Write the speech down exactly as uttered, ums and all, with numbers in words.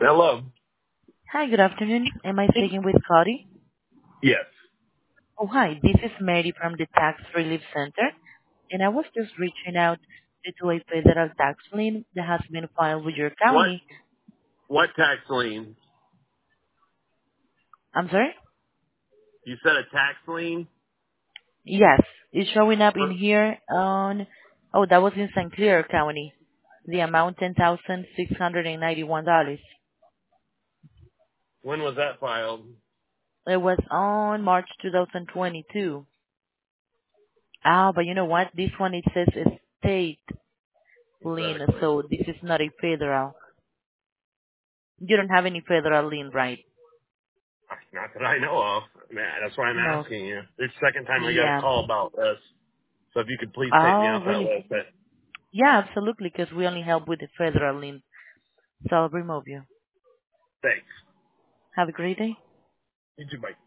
Hello. Hi, good afternoon. Am I speaking with Cody? Yes. Oh, hi. This is Mary from the Tax Relief Center, and I was just reaching out due to a federal tax lien that has been filed with your What county. what tax lien? I'm sorry? You said a tax lien? Yes, it's showing up in For- here on, oh, that was in Saint Clair County. The amount ten thousand six hundred ninety-one dollars. When was that filed? It was on March twenty twenty-two. Ah, but you know what? This one, it says state lien, Exactly. so this is not a federal. You don't have any federal lien, right? Not that I know of. Man, that's why I'm No. asking you. It's the second time I got a Yeah. call about this. So if you could please take me Oh, off that really? list. But Yeah, absolutely, because we only help with the federal lien. So I'll remove you. thanks. Have a great day. You too, bye.